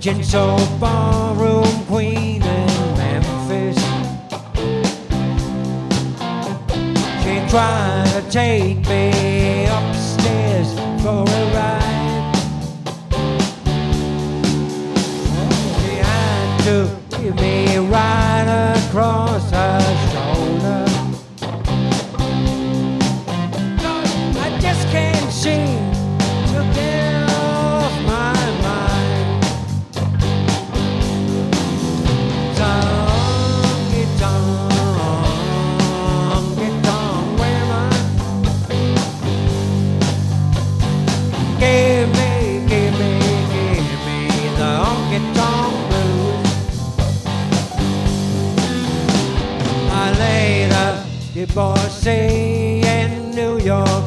Kitchen soul, ballroom queen in Memphis. She tried to take me upstairs for a ride. She had to give me right across her shoulder. I just can't seem to get off my mind. Tongue, tongue, where am I? Give me the honky-tonk blues. I laid a divorcee in New York